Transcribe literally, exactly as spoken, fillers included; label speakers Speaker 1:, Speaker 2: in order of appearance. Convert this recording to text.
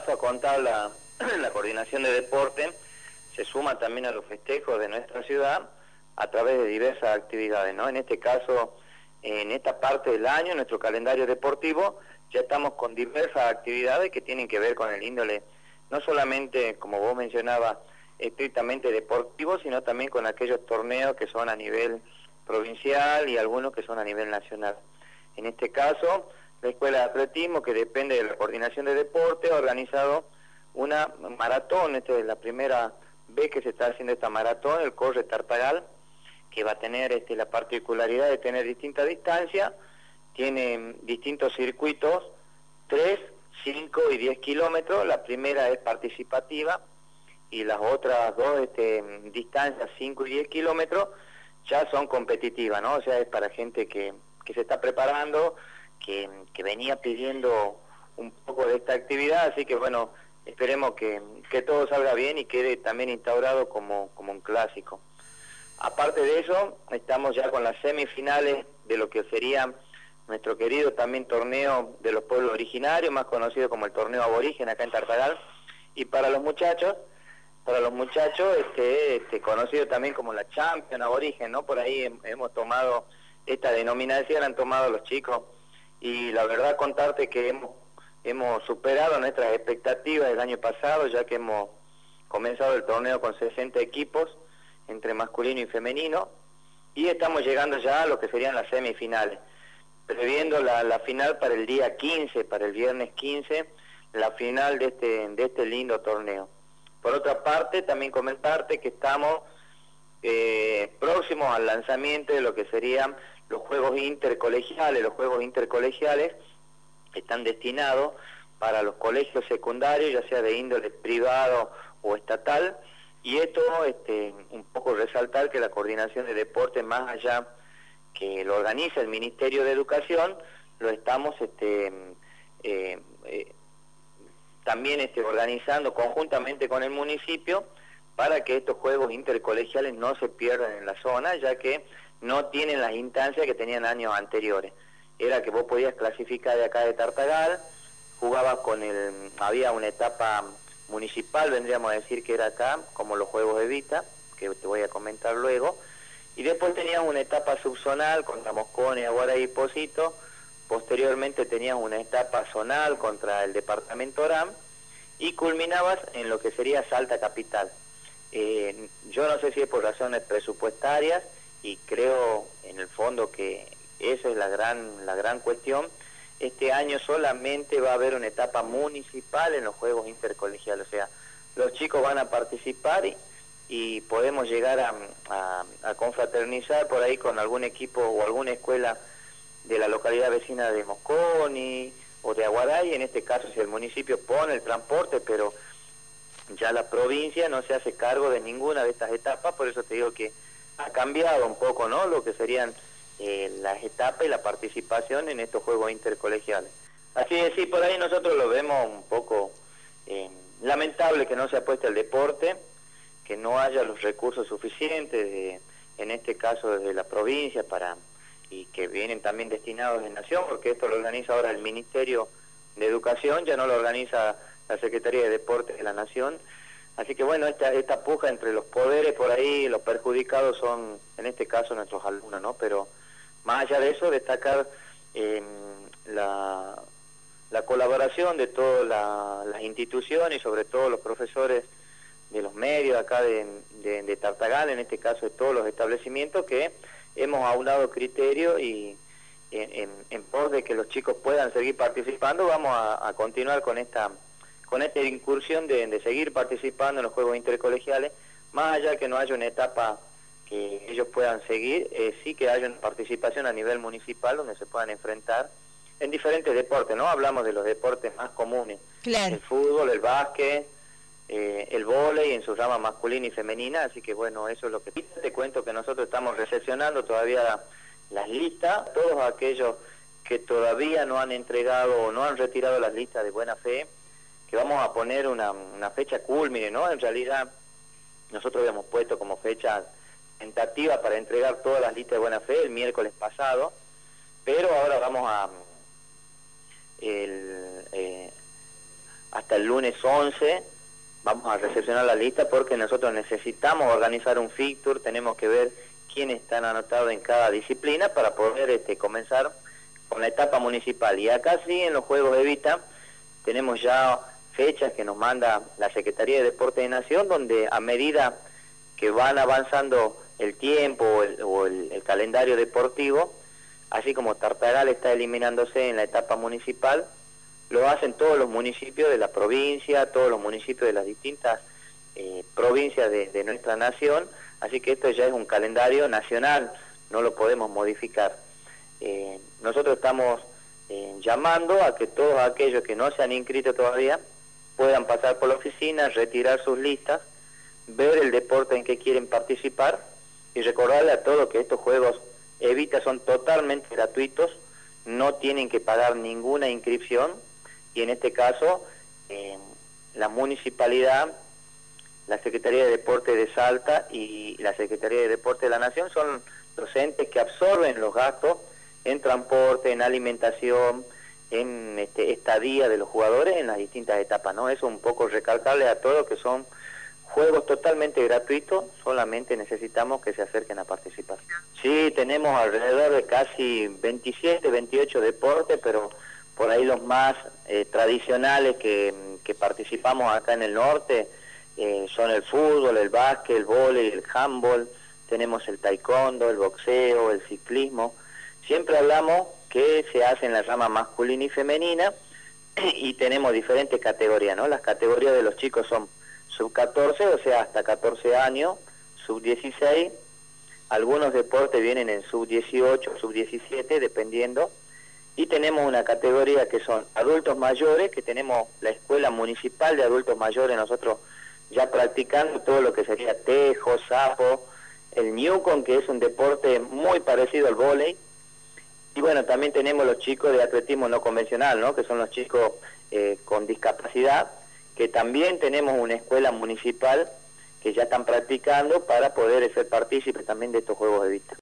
Speaker 1: paso a contar, la, la coordinación de deporte se suma también a los festejos de nuestra ciudad a través de diversas actividades, ¿no? En este caso, en esta parte del año, en nuestro calendario deportivo, ya estamos con diversas actividades que tienen que ver con el índole, no solamente, como vos mencionabas, estrictamente deportivo, sino también con aquellos torneos que son a nivel provincial y algunos que son a nivel nacional. En este caso, la Escuela de Atletismo, que depende de la Coordinación de Deporte, ha organizado una maratón. Esta es la primera vez que se está haciendo esta maratón, el Corre Tartagal, que va a tener este, la particularidad de tener distintas distancias, tiene distintos circuitos, tres, cinco y diez kilómetros. La primera es participativa y las otras dos este, distancias, cinco y diez kilómetros, ya son competitivas, ¿no? O sea, es para gente que, que se está preparando, que, que venía pidiendo un poco de esta actividad, así que bueno, esperemos que, que todo salga bien y quede también instaurado como, como un clásico. Aparte de eso, estamos ya con las semifinales de lo que sería nuestro querido también torneo de los pueblos originarios, más conocido como el torneo aborigen acá en Tartagal, y para los muchachos, para los muchachos, este, este conocido también como la Champion aborigen, ¿no? Por ahí hem, hemos tomado esta denominación, han tomado los chicos, y la verdad contarte que hemos, hemos superado nuestras expectativas del año pasado, ya que hemos comenzado el torneo con sesenta equipos, entre masculino y femenino, y estamos llegando ya a lo que serían las semifinales, previendo la, la final para el día quince, para el viernes quince, la final de este, de este lindo torneo. Por otra parte, también comentarte que estamos eh, próximos al lanzamiento de lo que serían los Juegos Intercolegiales. Los Juegos Intercolegiales están destinados para los colegios secundarios, ya sea de índole privado o estatal, y esto, este, un poco resaltar que la coordinación de deporte, más allá que lo organiza el Ministerio de Educación, lo estamos este, eh, eh, también este, organizando conjuntamente con el municipio para que estos juegos intercolegiales no se pierdan en la zona, ya que no tienen las instancias que tenían años anteriores. Era que vos podías clasificar de acá de Tartagal, jugabas con el, había una etapa municipal, vendríamos a decir que era acá, como los Juegos de Vita, que te voy a comentar luego, y después tenías una etapa subzonal contra Moscone, Aguaray y Pocito. Posteriormente tenías una etapa zonal contra el departamento Orán, y culminabas en lo que sería Salta Capital. Eh, yo no sé si es por razones presupuestarias, y creo en el fondo que esa es la gran, la gran cuestión. Este año solamente va a haber una etapa municipal en los Juegos Intercolegiales, o sea, los chicos van a participar y, y podemos llegar a, a, a confraternizar por ahí con algún equipo o alguna escuela de la localidad vecina de Mosconi o de Aguaray. En este caso, si el municipio pone el transporte, pero ya la provincia no se hace cargo de ninguna de estas etapas, por eso te digo que ha cambiado un poco, ¿no?, lo que serían eh, las etapas y la participación en estos juegos intercolegiales. Así es, sí, por ahí nosotros lo vemos un poco eh, lamentable que no se apueste al deporte, que no haya los recursos suficientes, de, en este caso desde la provincia, para y que vienen también destinados en Nación, porque esto lo organiza ahora el Ministerio de Educación, ya no lo organiza la Secretaría de Deportes de la Nación. Así que bueno, esta, esta puja entre los poderes por ahí, los perjudicados son, en este caso, nuestros alumnos, ¿no? Pero más allá de eso, destacar eh, la, la colaboración de todas la, las instituciones y sobre todo los profesores de los medios acá de, de, de Tartagal, en este caso de todos los establecimientos, que hemos aunado criterio y en, en, en pos de que los chicos puedan seguir participando, vamos a, a continuar con esta con esta incursión de, de seguir participando en los Juegos Intercolegiales, más allá que no haya una etapa que ellos puedan seguir, eh, sí que haya una participación a nivel municipal donde se puedan enfrentar en diferentes deportes, ¿no? Hablamos de los deportes más comunes, claro. El fútbol, el básquet, eh, el vóley en su rama masculina y femenina, así que bueno, eso es lo que te cuento, que nosotros estamos recepcionando todavía las listas, todos aquellos que todavía no han entregado o no han retirado las listas de buena fe, que vamos a poner una, una fecha culmine, ¿no? En realidad nosotros habíamos puesto como fecha tentativa para entregar todas las listas de buena fe el miércoles pasado, pero ahora vamos a el, eh, hasta el lunes once vamos a recepcionar la lista, porque nosotros necesitamos organizar un fixture, tenemos que ver quiénes están anotados en cada disciplina para poder este, comenzar con la etapa municipal. Y acá sí, en los Juegos Evita, tenemos ya fechas que nos manda la Secretaría de Deporte de Nación, donde a medida que van avanzando el tiempo o el, o el, el calendario deportivo, así como Tartagal está eliminándose en la etapa municipal, lo hacen todos los municipios de la provincia, todos los municipios de las distintas eh, provincias de, de nuestra nación, así que esto ya es un calendario nacional, no lo podemos modificar. Eh, nosotros estamos eh, llamando a que todos aquellos que no se han inscrito todavía puedan pasar por la oficina, retirar sus listas, ver el deporte en que quieren participar y recordarle a todos que estos Juegos Evita son totalmente gratuitos, no tienen que pagar ninguna inscripción, y en este caso eh, la municipalidad, la Secretaría de Deporte de Salta y la Secretaría de Deporte de la Nación son los entes que absorben los gastos en transporte, en alimentación, en este, estadía de los jugadores en las distintas etapas, ¿no? Eso un poco recalcarle a todos que son juegos totalmente gratuitos, solamente necesitamos que se acerquen a participar. Sí, tenemos alrededor de casi veintisiete, veintiocho deportes, pero por ahí los más eh, tradicionales que, que participamos acá en el norte eh, son el fútbol, el básquet, el vóley, el handball, tenemos el taekwondo, el boxeo, el ciclismo. Siempre hablamos que se hace en la rama masculina y femenina y tenemos diferentes categorías, ¿no? Las categorías de los chicos son sub catorce, o sea, hasta catorce años, sub dieciséis, algunos deportes vienen en sub dieciocho, sub diecisiete, dependiendo, y tenemos una categoría que son adultos mayores, que tenemos la Escuela Municipal de Adultos Mayores, nosotros ya practicando todo lo que sería tejo, sapo, el newcon, que es un deporte muy parecido al vóley, y bueno, también tenemos los chicos de atletismo no convencional, ¿no? Que son los chicos eh, con discapacidad, que también tenemos una escuela municipal que ya están practicando para poder ser partícipes también de estos Juegos Evita.